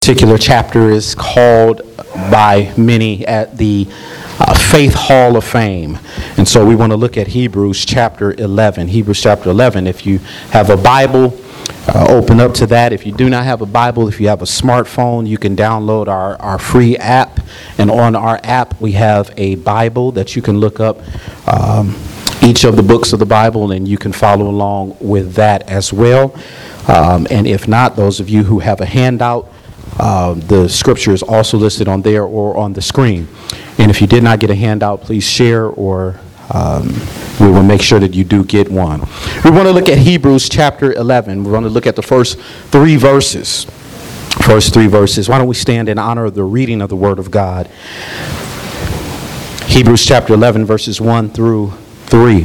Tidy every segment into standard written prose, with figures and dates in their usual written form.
Particular chapter is called by many at the Faith Hall of Fame. And so we want to look at Hebrews chapter 11. Hebrews chapter 11. If you have a Bible, open up to that. If you do not have a Bible, if you have a smartphone, you can download our free app. And on our app, we have a Bible that you can look up each of the books of the Bible, and you can follow along with that as well. And if not, those of you who have a handout, the scripture is also listed on there or on the screen. And if you did not get a handout, please share, or we will make sure that you do get one. We want to look at Hebrews chapter 11. We want to look at the first three verses. Why don't we stand in honor of the reading of the Word of God? Hebrews chapter 11, verses 1 through 3.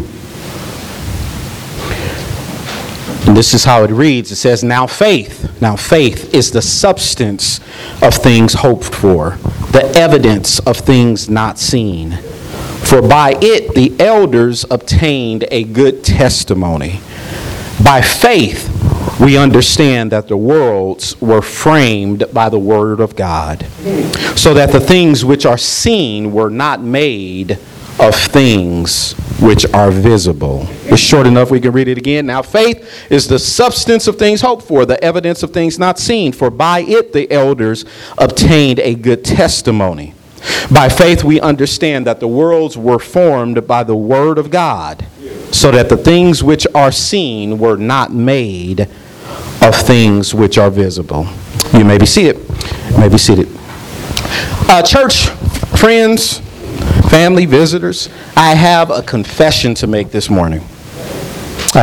And this is how it reads. It says, Now faith is the substance of things hoped for, the evidence of things not seen. For by it the elders obtained a good testimony. By faith we understand that the worlds were framed by the word of God, so that the things which are seen were not made of things which are visible. It's short enough, we can read it again. Now faith is the substance of things hoped for, the evidence of things not seen. For by it the elders obtained a good testimony. By faith we understand that the worlds were formed by the word of God, so that the things which are seen were not made of things which are visible. You may be seated. Church friends, family, visitors, I have a confession to make this morning. I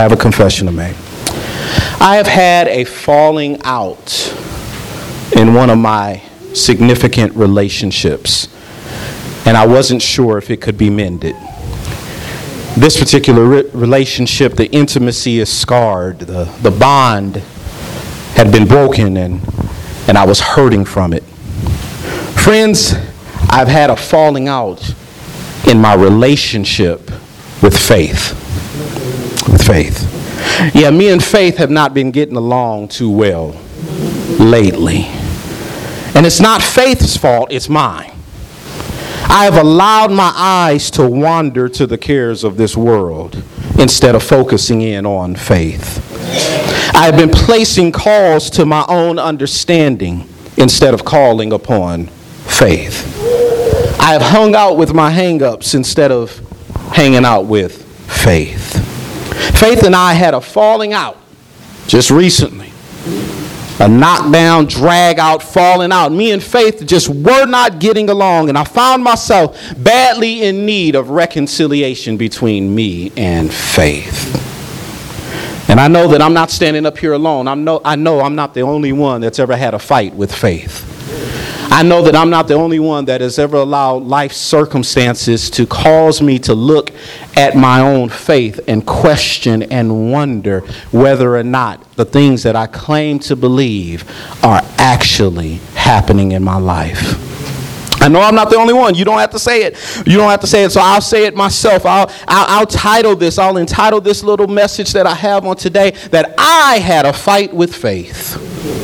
have had a falling out in one of my significant relationships, and I wasn't sure if it could be mended. This particular relationship, the intimacy is scarred. The bond had been broken, and I was hurting from it. Friends, I've had a falling out in my relationship with Faith. Yeah, me and Faith have not been getting along too well lately. And it's not Faith's fault, it's mine. I have allowed my eyes to wander to the cares of this world instead of focusing in on Faith. I have been placing calls to my own understanding instead of calling upon Faith. I have hung out with my hang-ups instead of hanging out with Faith. Faith and I had a falling out just recently. A knockdown, drag out, falling out. Me and Faith just were not getting along, and I found myself badly in need of reconciliation between me and Faith. And I know that I'm not standing up here alone. I know I'm not the only one that's ever had a fight with Faith. I know that I'm not the only one that has ever allowed life circumstances to cause me to look at my own faith and question and wonder whether or not the things that I claim to believe are actually happening in my life. I know I'm not the only one. You don't have to say it. So I'll say it myself. I'll entitle this little message that I have on today, that I had a fight with Faith.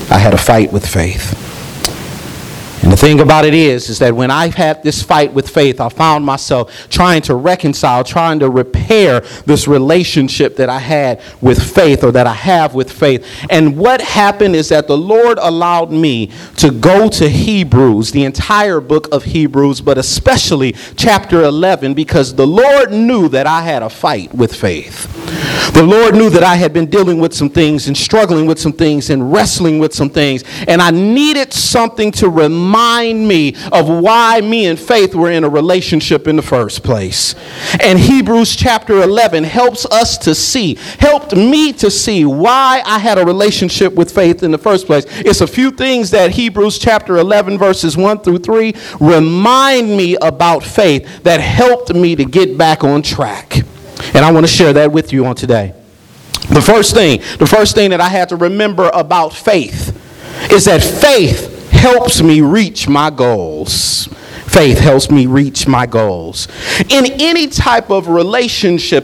And the thing about it is that when I've had this fight with Faith, I found myself trying to reconcile, trying to repair this relationship that I had with Faith, or that I have with Faith. And what happened is that the Lord allowed me to go to Hebrews, the entire book of Hebrews, but especially chapter 11, because the Lord knew that I had a fight with Faith. The Lord knew that I had been dealing with some things and struggling with some things and wrestling with some things. And I needed something to remind me of why me and Faith were in a relationship in the first place. And Hebrews chapter 11 helped me to see why I had a relationship with Faith in the first place. It's a few things that Hebrews chapter 11 verses 1 through 3 remind me about Faith that helped me to get back on track. And I want to share that with you on today. The first thing that I had to remember about Faith is that Faith helps me reach my goals. Faith helps me reach my goals. In any type of relationship,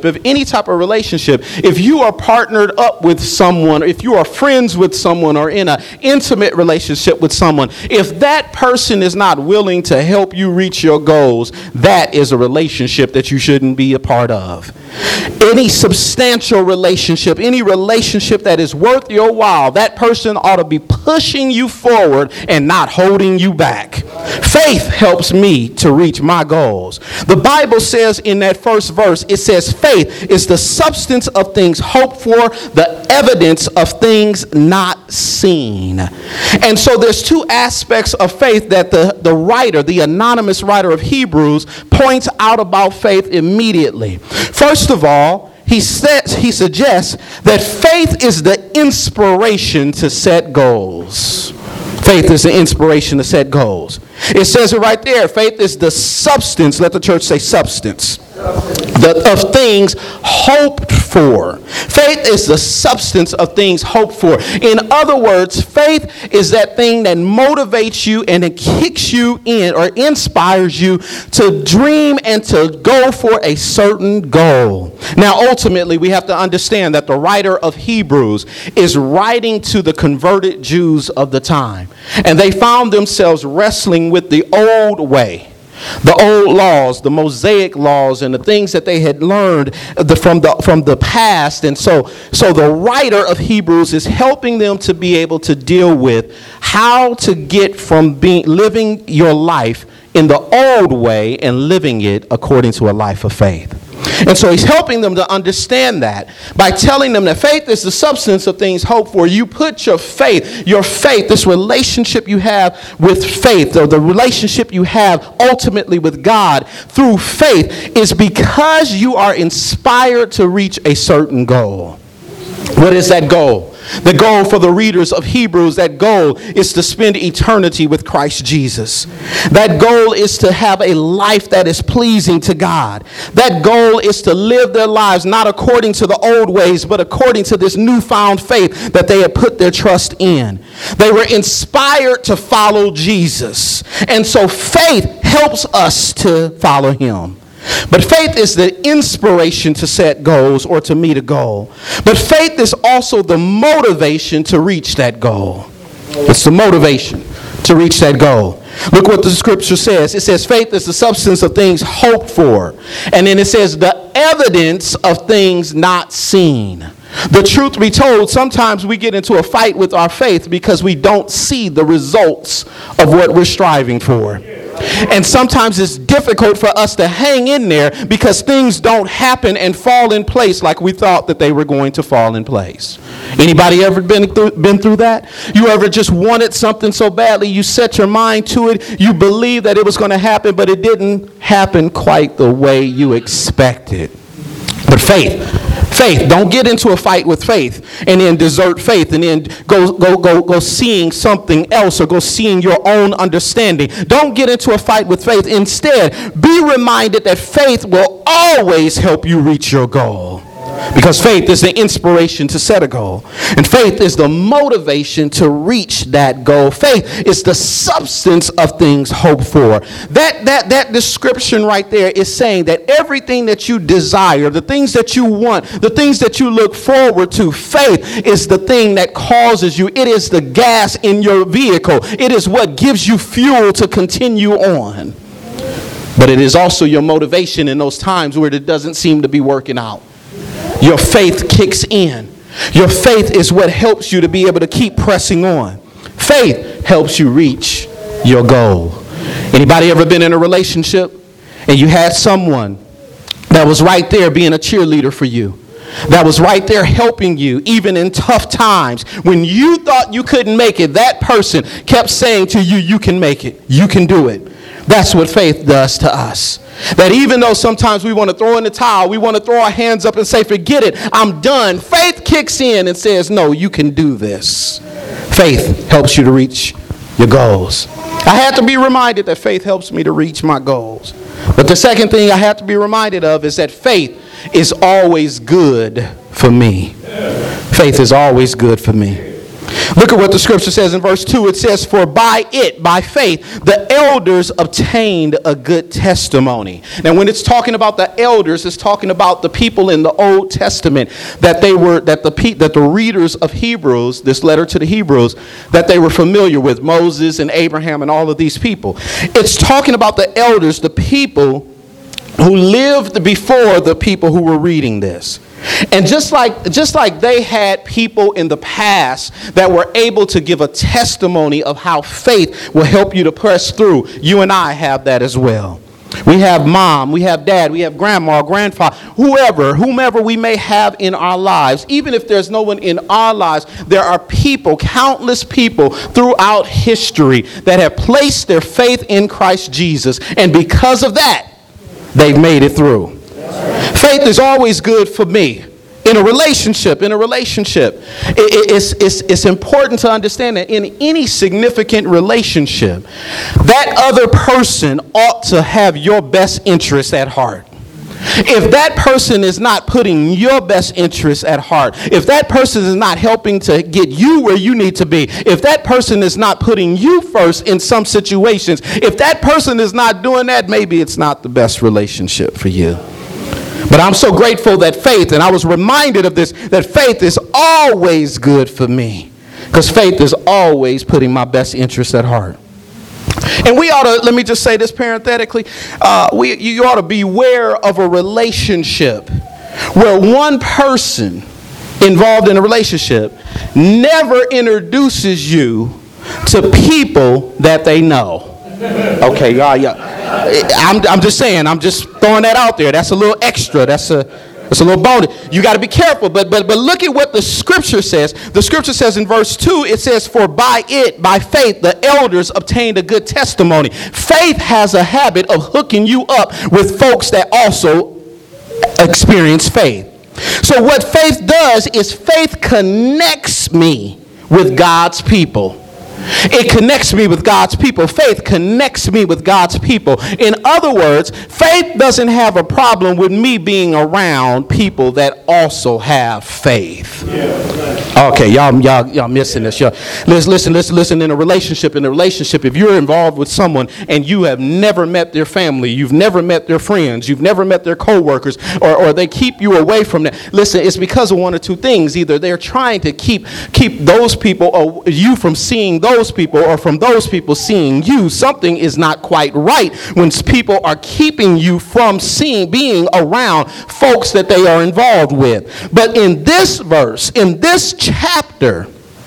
if you are partnered up with someone, if you are friends with someone or in an intimate relationship with someone, if that person is not willing to help you reach your goals, that is a relationship that you shouldn't be a part of. Any substantial relationship, any relationship that is worth your while, that person ought to be pushing you forward and not holding you back. Faith helps me to reach my goals. The Bible says in that first verse, it says faith is the substance of things hoped for, the evidence of things not seen. And so there's two aspects of faith that the writer, the anonymous writer of Hebrews, points out about faith immediately. First of all, he suggests that faith is the inspiration to set goals. Faith is the inspiration to set goals. It says it right there. Faith is the substance, let the church say substance, of things hoped for. Faith is the substance of things hoped for. In other words, faith is that thing that motivates you and it kicks you in or inspires you to dream and to go for a certain goal. Now, ultimately, we have to understand that the writer of Hebrews is writing to the converted Jews of the time. And they found themselves wrestling with the old way. The old laws, the Mosaic laws, and the things that they had learned from the past. And so the writer of Hebrews is helping them to be able to deal with how to get from living your life in the old way and living it according to a life of faith. And so he's helping them to understand that by telling them that faith is the substance of things hoped for. You put your faith, this relationship you have with faith, or the relationship you have ultimately with God through faith, is because you are inspired to reach a certain goal. What is that goal? The goal for the readers of Hebrews, that goal is to spend eternity with Christ Jesus. That goal is to have a life that is pleasing to God. That goal is to live their lives not according to the old ways, but according to this newfound faith that they had put their trust in. They were inspired to follow Jesus. And so faith helps us to follow him. But faith is the inspiration to set goals or to meet a goal. But faith is also the motivation to reach that goal. It's the motivation to reach that goal. Look what the scripture says. It says faith is the substance of things hoped for. And then it says the evidence of things not seen. The truth be told, sometimes we get into a fight with our faith because we don't see the results of what we're striving for. And sometimes it's difficult for us to hang in there because things don't happen and fall in place like we thought that they were going to fall in place. Anybody ever been through that? You ever just wanted something so badly, you set your mind to it, you believed that it was going to happen, but it didn't happen quite the way you expected. But faith, don't get into a fight with faith and then desert faith and then go seeing something else or go seeing your own understanding. Don't get into a fight with faith. Instead, be reminded that faith will always help you reach your goal. Because faith is the inspiration to set a goal. And faith is the motivation to reach that goal. Faith is the substance of things hoped for. That description right there is saying that everything that you desire, the things that you want, the things that you look forward to, faith is the thing that causes you. It is the gas in your vehicle. It is what gives you fuel to continue on. But it is also your motivation in those times where it doesn't seem to be working out. Your faith kicks in. Your faith is what helps you to be able to keep pressing on. Faith helps you reach your goal. Anybody ever been in a relationship and you had someone that was right there being a cheerleader for you, that was right there helping you even in tough times? When you thought you couldn't make it, that person kept saying to you, you can make it, you can do it. That's what faith does to us. That even though sometimes we want to throw in the towel, we want to throw our hands up and say, forget it, I'm done. Faith kicks in and says, no, you can do this. Faith helps you to reach your goals. I had to be reminded that faith helps me to reach my goals. But the second thing I have to be reminded of is that faith is always good for me. Faith is always good for me. Look at what the scripture says in verse 2. It says, for by it, by faith, the elders obtained a good testimony. Now, when it's talking about the elders, it's talking about the people in the Old Testament that the readers of Hebrews, this letter to the Hebrews, that they were familiar with, Moses and Abraham and all of these people. It's talking about the elders, the people who lived before the people who were reading this. And just like they had people in the past that were able to give a testimony of how faith will help you to press through, you and I have that as well. We have mom, we have dad, we have grandma, grandfather, whomever we may have in our lives. Even if there's no one in our lives, there are people, countless people throughout history that have placed their faith in Christ Jesus. And because of that, they've made it through. Faith is always good for me. In a relationship, it's important to understand that in any significant relationship, that other person ought to have your best interest at heart. If that person is not putting your best interest at heart, if that person is not helping to get you where you need to be, if that person is not putting you first in some situations, if that person is not doing that, maybe it's not the best relationship for you. But I'm so grateful that faith, and I was reminded of this, that faith is always good for me. Because faith is always putting my best interest at heart. And we ought to, let me just say this parenthetically, you ought to beware of a relationship where one person involved in a relationship never introduces you to people that they know. Okay, yeah. I'm just saying, I'm just throwing that out there. That's a little extra. That's a little bonus. You got to be careful. But look at what the scripture says. The scripture says in verse 2, it says, for by faith, the elders obtained a good testimony. Faith has a habit of hooking you up with folks that also experience faith. So what faith does is faith connects me with God's people. It connects me with God's people. Faith connects me with God's people. In other words, faith doesn't have a problem with me being around people that also have faith. Okay, y'all missing this. Listen. In a relationship, if you're involved with someone and you have never met their family, you've never met their friends, you've never met their coworkers, or they keep you away from that. Listen, it's because of one or two things. Either they're trying to keep those people or you from seeing those people, or from those people seeing you. Something is not quite right when people are keeping you from being around folks that they are involved with. But in this verse, in this chapter,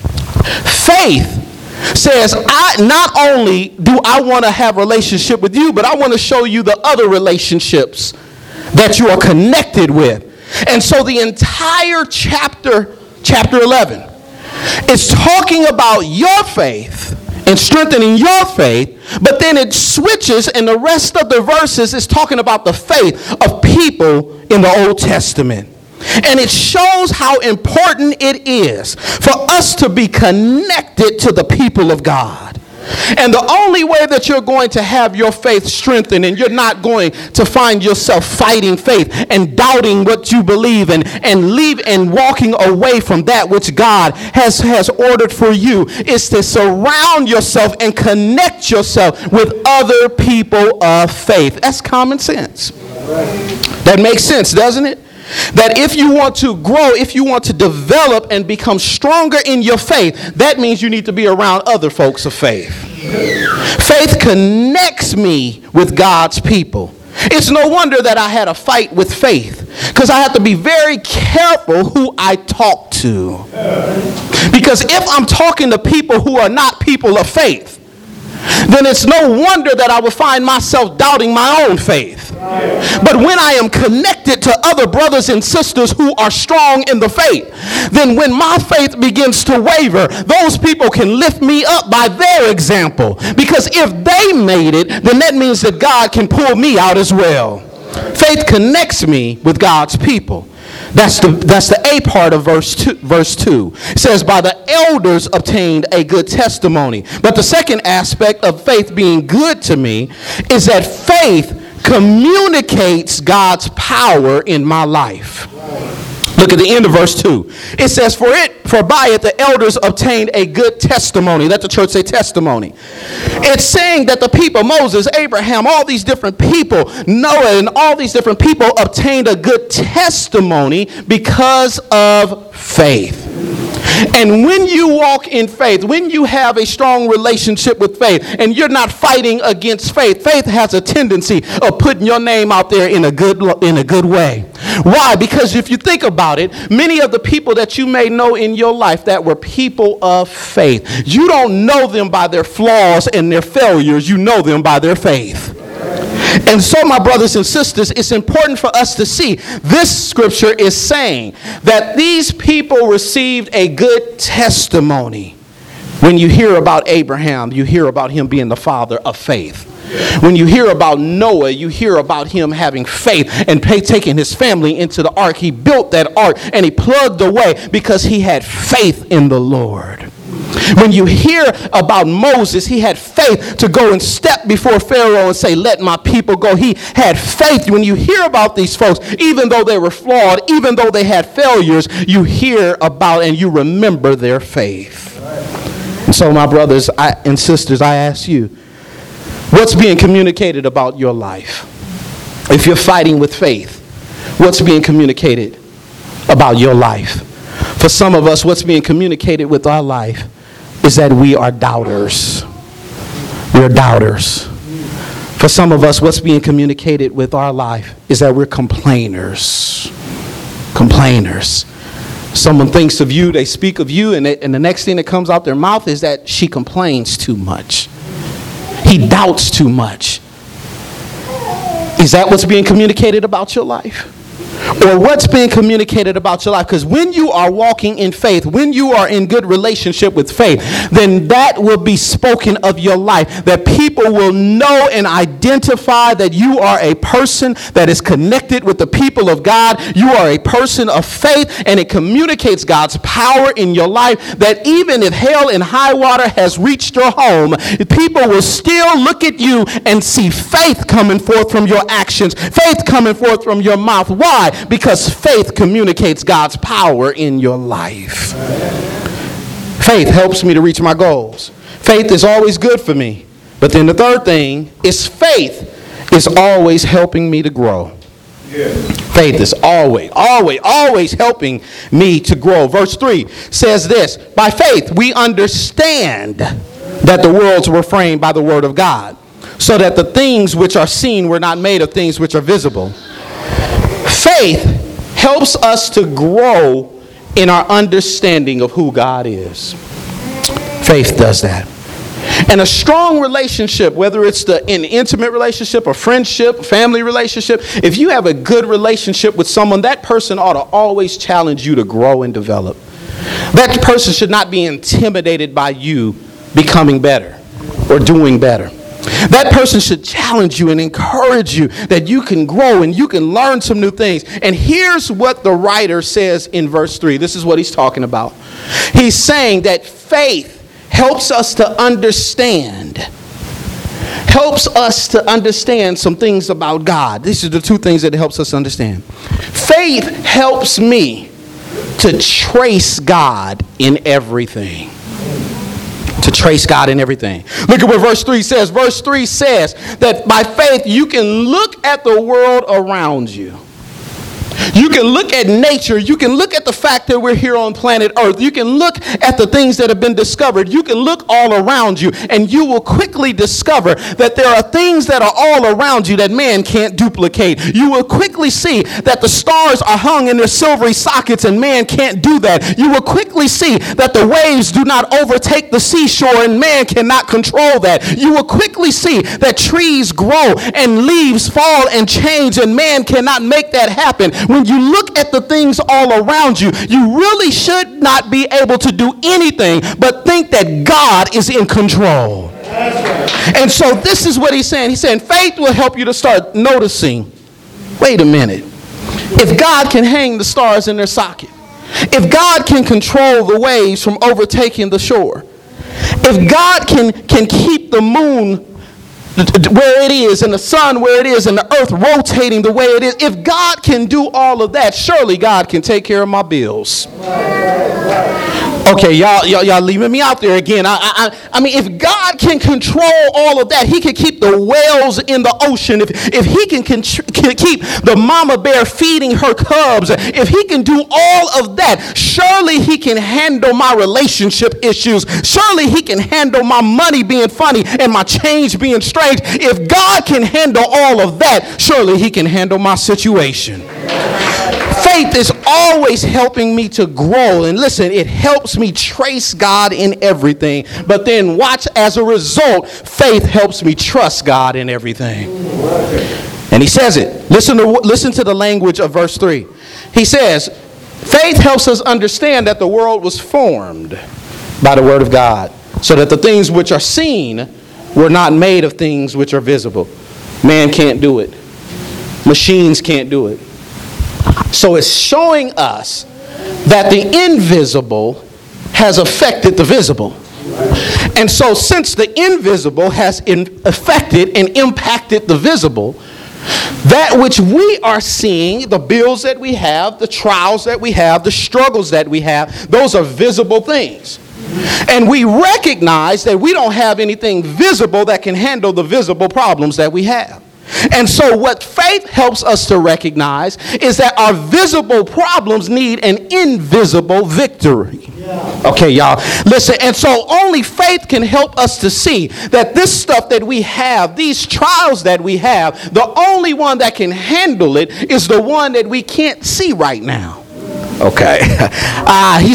faith says, not only do I want to have a relationship with you, but I want to show you the other relationships that you are connected with. And so the entire chapter 11, it's talking about your faith and strengthening your faith, but then it switches and the rest of the verses is talking about the faith of people in the Old Testament. And it shows how important it is for us to be connected to the people of God. And the only way that you're going to have your faith strengthened, and you're not going to find yourself fighting faith and doubting what you believe and walking away from that which God has ordered for you, is to surround yourself and connect yourself with other people of faith. That's common sense. That makes sense, doesn't it? That if you want to grow, if you want to develop and become stronger in your faith, that means you need to be around other folks of faith. Faith connects me with God's people. It's no wonder that I had a fight with faith, because I have to be very careful who I talk to. Because if I'm talking to people who are not people of faith, then it's no wonder that I will find myself doubting my own faith. But when I am connected to other brothers and sisters who are strong in the faith, then when my faith begins to waver, those people can lift me up by their example. Because if they made it, then that means that God can pull me out as well. Faith connects me with God's people. That's the A part of verse 2. It says, by the elders obtained a good testimony. But the second aspect of faith being good to me is that faith communicates God's power in my life. Look at the end of verse 2. It says, for by it the elders obtained a good testimony. Let the church say testimony. It's saying that the people, Moses, Abraham, all these different people, Noah, and all these different people obtained a good testimony because of faith. And when you walk in faith, when you have a strong relationship with faith, and you're not fighting against faith, faith has a tendency of putting your name out there in a good way. Why? Because if you think about it, many of the people that you may know in your life that were people of faith, you don't know them by their flaws and their failures, you know them by their faith. And so, my brothers and sisters, it's important for us to see this scripture is saying that these people received a good testimony. When you hear about Abraham, you hear about him being the father of faith. When you hear about Noah, you hear about him having faith and taking his family into the ark. He built that ark and he plugged away because he had faith in the Lord. When you hear about Moses, he had faith to go and step before Pharaoh and say, let my people go. He had faith. When you hear about these folks, even though they were flawed, even though they had failures, you hear about and you remember their faith. And so, my brothers and sisters, I ask you, what's being communicated about your life? If you're fighting with faith, what's being communicated about your life? For some of us, what's being communicated with our life is that we are doubters. We're doubters. For some of us, what's being communicated with our life is that we're complainers. Complainers. Someone thinks of you, they speak of you, and the next thing that comes out their mouth is that she complains too much. He doubts too much. Is that what's being communicated about your life? Or what's being communicated about your life? Because when you are walking in faith, when you are in good relationship with faith, then that will be spoken of your life. That people will know and identify that you are a person that is connected with the people of God. You are a person of faith, and it communicates God's power in your life. That even if hell and high water has reached your home, people will still look at you and see faith coming forth from your actions, faith coming forth from your mouth. Why? Because faith communicates God's power in your life. Faith helps me to reach my goals. Faith is always good for me. But then the third thing is faith is always helping me to grow. Faith is always helping me to grow. Verse 3 says this, by faith we understand that the worlds were framed by the word of God, so that the things which are seen were not made of things which are visible. Faith helps us to grow in our understanding of who God is. Faith does that. And a strong relationship, whether it's an intimate relationship, a friendship, family relationship, if you have a good relationship with someone, that person ought to always challenge you to grow and develop. That person should not be intimidated by you becoming better or doing better. That person should challenge you and encourage you that you can grow and you can learn some new things. And here's what the writer says in verse 3. This is what he's talking about. He's saying that faith helps us to understand. Helps us to understand some things about God. These are the two things that it helps us understand. Faith helps me to trace God in everything. To trace God in everything. Look at what verse 3 says. Verse 3 says that by faith you can look at the world around you. You can look at nature. You can look at the fact that we're here on planet Earth. You can look at the things that have been discovered. You can look all around you, and you will quickly discover that there are things that are all around you that man can't duplicate. You will quickly see that the stars are hung in their silvery sockets, and man can't do that. You will quickly see that the waves do not overtake the seashore, and man cannot control that. You will quickly see that trees grow and leaves fall and change, and man cannot make that happen. When you look at the things all around you, you really should not be able to do anything but think that God is in control. And so this is what he's saying. He's saying faith will help you to start noticing, wait a minute, if God can hang the stars in their socket, if God can control the waves from overtaking the shore, if God can keep the moon where it is, and the sun where it is, and the earth rotating the way it is, if God can do all of that, surely God can take care of my bills. Okay, y'all leaving me out there again. I mean, if God can control all of that, he can keep the whales in the ocean. If he can keep the mama bear feeding her cubs, if he can do all of that, surely he can handle my relationship issues. Surely he can handle my money being funny and my change being strange. If God can handle all of that, surely he can handle my situation. Faith is always helping me to grow. And listen, it helps me trace God in everything. But then watch, as a result, faith helps me trust God in everything. And he says it. Listen to the language of verse 3. He says, faith helps us understand that the world was formed by the word of God, so that the things which are seen were not made of things which are visible. Man can't do it. Machines can't do it. So it's showing us that the invisible has affected the visible. And so since the invisible has affected and impacted the visible, that which we are seeing, the bills that we have, the trials that we have, the struggles that we have, those are visible things. And we recognize that we don't have anything visible that can handle the visible problems that we have. And so what faith helps us to recognize is that our visible problems need an invisible victory. Okay, y'all, listen. And so only faith can help us to see that this stuff that we have, these trials that we have, the only one that can handle it is the one that we can't see right now. Okay. He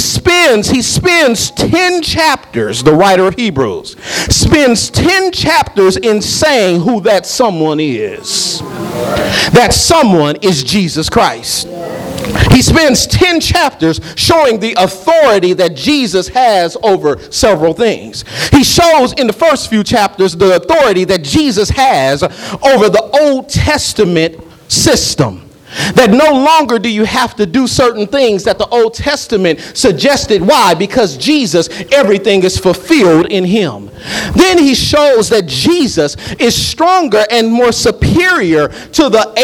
spends 10 chapters, the writer of Hebrews, spends 10 chapters in saying who that someone is. That someone is Jesus Christ. He spends 10 chapters showing the authority that Jesus has over several things. He shows in the first few chapters the authority that Jesus has over the Old Testament system. That no longer do you have to do certain things that the Old Testament suggested. Why? Because Jesus, everything is fulfilled in him. Then he shows that Jesus is stronger and more superior to the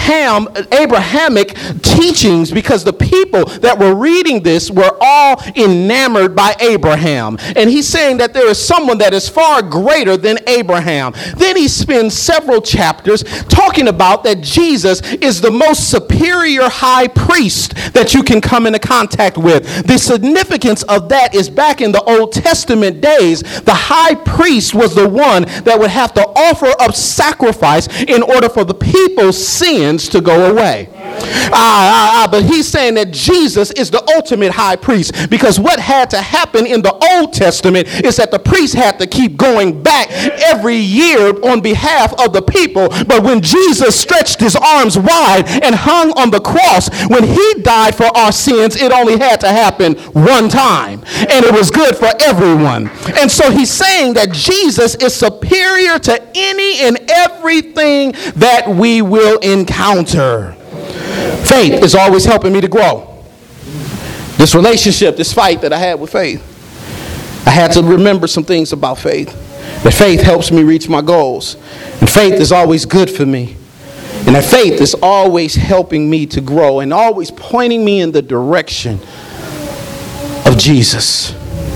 Abrahamic teachings, because the people that were reading this were all enamored by Abraham. And he's saying that there is someone that is far greater than Abraham. Then he spends several chapters talking about that Jesus is the most superior high priest that you can come into contact with. The significance of that is back in the Old Testament days, the high priest was the one that would have to offer up sacrifice in order for the people's sins to go away. But he's saying that Jesus is the ultimate high priest, because what had to happen in the Old Testament is that the priest had to keep going back every year on behalf of the people. But when Jesus stretched his arms wide and hung on the cross, when he died for our sins, it only had to happen one time, and it was good for everyone. And so he's saying that Jesus is superior to any and everything that we will encounter. Faith is always helping me to grow. This relationship, this fight that I had with faith, I had to remember some things about faith. That faith helps me reach my goals. And faith is always good for me. And that faith is always helping me to grow and always pointing me in the direction of Jesus.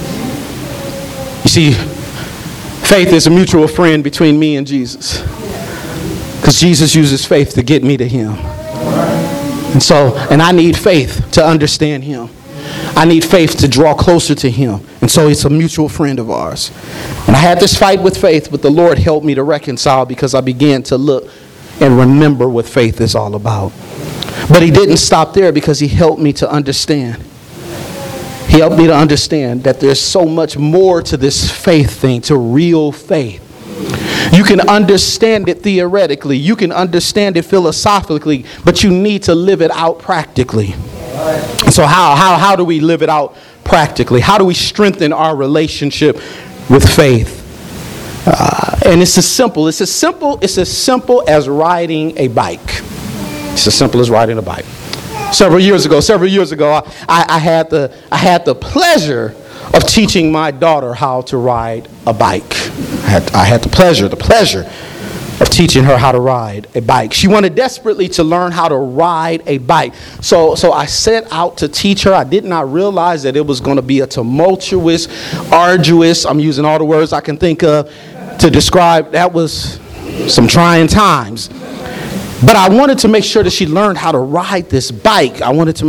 You see, faith is a mutual friend between me and Jesus, because Jesus uses faith to get me to him. And I need faith to understand him. I need faith to draw closer to him. And so it's a mutual friend of ours. And I had this fight with faith, but the Lord helped me to reconcile, because I began to look and remember what faith is all about. But he didn't stop there, because he helped me to understand. He helped me to understand that there's so much more to this faith thing, to real faith. You can understand it theoretically. You can understand it philosophically, but you need to live it out practically. So how do we live it out practically? How do we strengthen our relationship with faith? And it's as simple as riding a bike. It's as simple as riding a bike. Several years ago, I had the pleasure of teaching my daughter how to ride a bike. I had the pleasure of teaching her how to ride a bike. She wanted desperately to learn how to ride a bike. So I set out to teach her. I did not realize that it was going to be a tumultuous, arduous, I'm using all the words I can think of to describe. That was some trying times. But I wanted to make sure that she learned how to ride this bike. Now listen,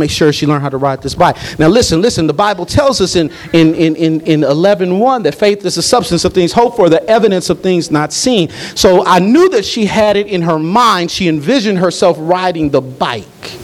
the Bible tells us in 11:1 that faith is the substance of things hoped for, the evidence of things not seen. So I knew that she had it in her mind. She envisioned herself riding the bike.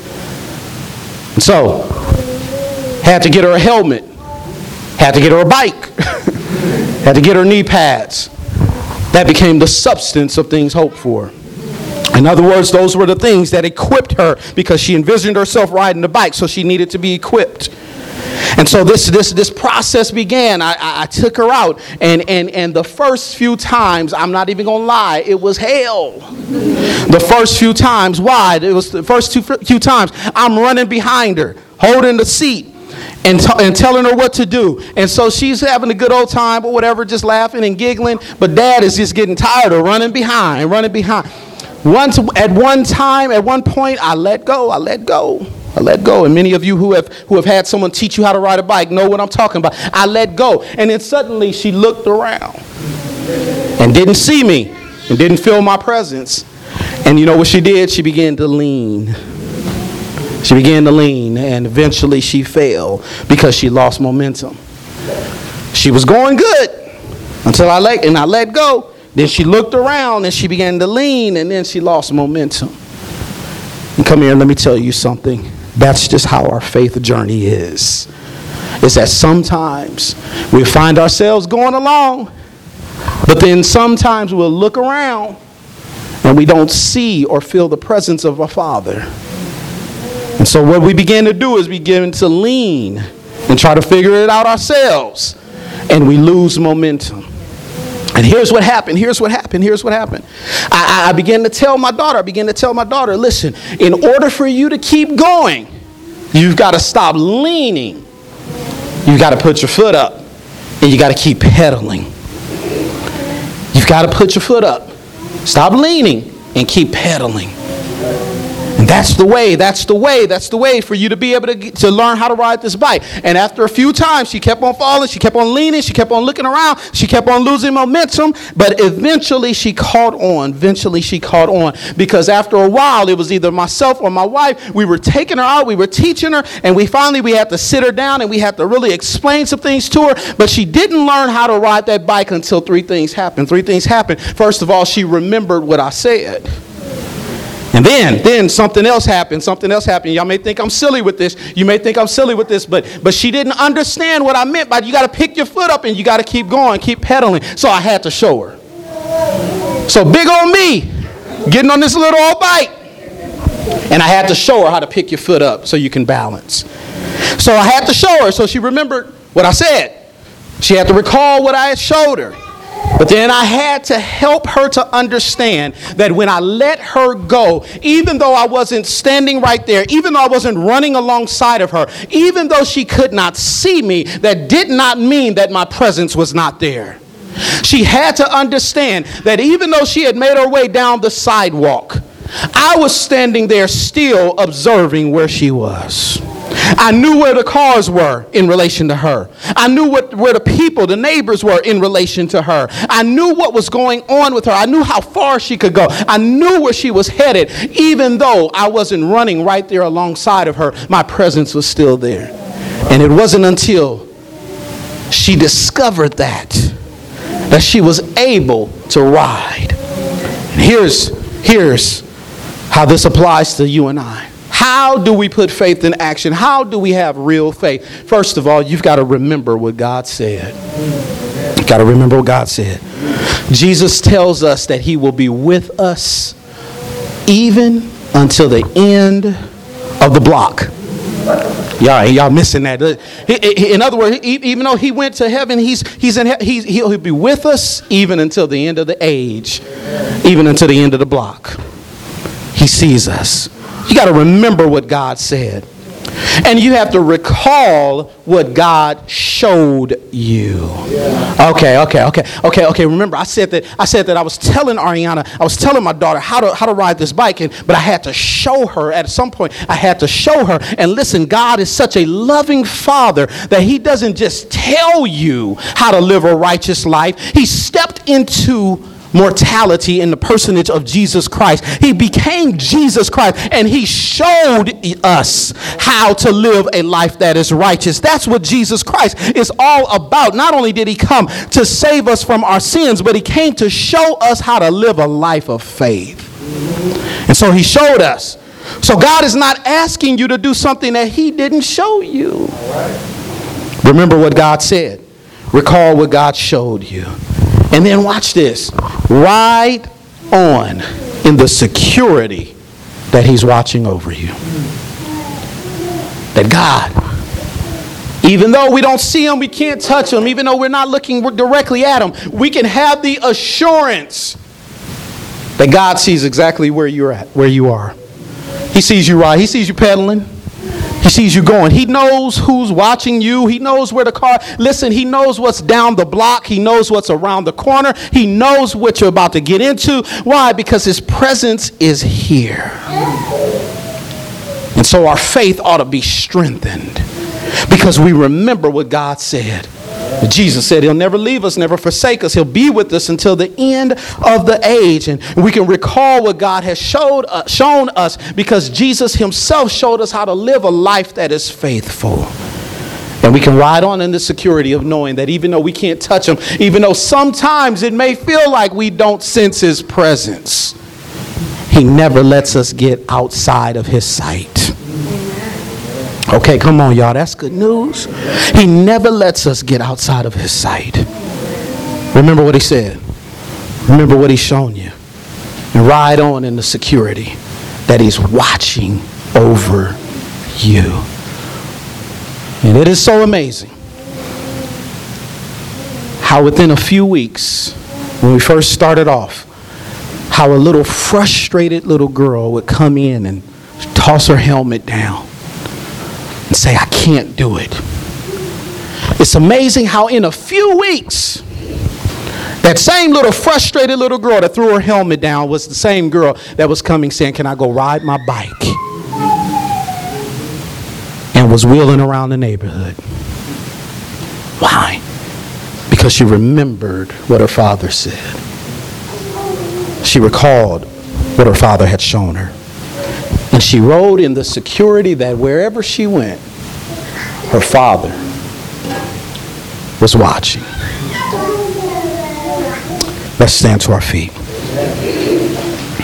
So, had to get her a helmet, had to get her a bike, had to get her knee pads. That became the substance of things hoped for. In other words, those were the things that equipped her, because she envisioned herself riding the bike, so she needed to be equipped. And so this process began. I took her out, and the first few times, I'm not even gonna lie, it was hell. The first few times, why? It was the first few times I'm running behind her, holding the seat, and telling her what to do. And so she's having a good old time or whatever, just laughing and giggling. But Dad is just getting tired of running behind. At one point, I let go. And many of you who have had someone teach you how to ride a bike know what I'm talking about. I let go. And then suddenly she looked around and didn't see me and didn't feel my presence. And you know what she did? She began to lean. And eventually she fell because she lost momentum. She was going good until I let go. Then she looked around and she began to lean, and then she lost momentum. And come here and let me tell you something. That's just how our faith journey is. It's that sometimes we find ourselves going along, but then sometimes we'll look around and we don't see or feel the presence of our Father. And so what we begin to do is begin to lean and try to figure it out ourselves, and we lose momentum. And here's what happened. I began to tell my daughter, listen, in order for you to keep going, you've got to stop leaning. You've got to put your foot up, and you got to keep pedaling. You've got to put your foot up, stop leaning, and keep pedaling. And that's the way for you to be able to learn how to ride this bike. And after a few times, she kept on falling, she kept on leaning, she kept on looking around, she kept on losing momentum, but eventually she caught on. Because after a while, it was either myself or my wife. We were taking her out, we were teaching her, and we had to sit her down and we had to really explain some things to her. But she didn't learn how to ride that bike until three things happened. First of all, she remembered what I said. And then something else happened. Y'all may think I'm silly with this. But she didn't understand what I meant by you got to pick your foot up and you got to keep going, keep pedaling. So I had to show her. So big old me, getting on this little old bike. And I had to show her how to pick your foot up so you can balance. So I had to show her so she remembered what I said. She had to recall what I had showed her. But then I had to help her to understand that when I let her go, even though I wasn't standing right there, even though I wasn't running alongside of her, even though she could not see me, that did not mean that my presence was not there. She had to understand that even though she had made her way down the sidewalk, I was standing there still observing where she was. I knew where the cars were in relation to her. I knew where the people, the neighbors were in relation to her. I knew what was going on with her. I knew how far she could go. I knew where she was headed. Even though I wasn't running right there alongside of her, my presence was still there. And it wasn't until she discovered that she was able to ride. And here's how this applies to you and I. How do we put faith in action? How do we have real faith? First of all, you've got to remember what God said. You've got to remember what God said. Jesus tells us that he will be with us even until the end of the block. Y'all missing that. In other words, even though he went to heaven, he'll be with us even until the end of the age, even until the end of the block. He sees us. You got to remember what God said. And you have to recall what God showed you. Okay. Remember, I said that I was telling Ariana, I was telling my daughter how to ride this bike, but I had to show her at some point. I had to show her. And listen, God is such a loving Father that He doesn't just tell you how to live a righteous life. He stepped into mortality in the personage of Jesus Christ. He became Jesus Christ, and He showed us how to live a life that is righteous. That's what Jesus Christ is all about. Not only did He come to save us from our sins, but He came to show us how to live a life of faith. And so He showed us. So God is not asking you to do something that He didn't show you. Remember what God said. Recall what God showed you. And then watch this. Ride on in the security that He's watching over you. That God, even though we don't see Him, we can't touch Him, even though we're not looking directly at Him, we can have the assurance that God sees exactly where you're at, where you are. He sees you ride. He sees you pedaling. He sees you going. He knows who's watching you. He knows where the car. Listen, He knows what's down the block. He knows what's around the corner. He knows what you're about to get into. Why? Because His presence is here. And so our faith ought to be strengthened because we remember what God said. Jesus said He'll never leave us, never forsake us. He'll be with us until the end of the age. And we can recall what God has shown us because Jesus Himself showed us how to live a life that is faithful. And we can ride on in the security of knowing that even though we can't touch Him, even though sometimes it may feel like we don't sense His presence, He never lets us get outside of His sight. Okay, come on, y'all. That's good news. He never lets us get outside of His sight. Remember what He said. Remember what He's shown you. And ride on in the security that He's watching over you. And it is so amazing how within a few weeks, when we first started off, how a little frustrated little girl would come in and toss her helmet down and say, I can't do it. It's amazing how in a few weeks, that same little frustrated little girl that threw her helmet down was the same girl that was coming saying, can I go ride my bike? And was wheeling around the neighborhood. Why? Because she remembered what her father said. She recalled what her father had shown her. And she rode in the security that wherever she went, her father was watching. Let's stand to our feet.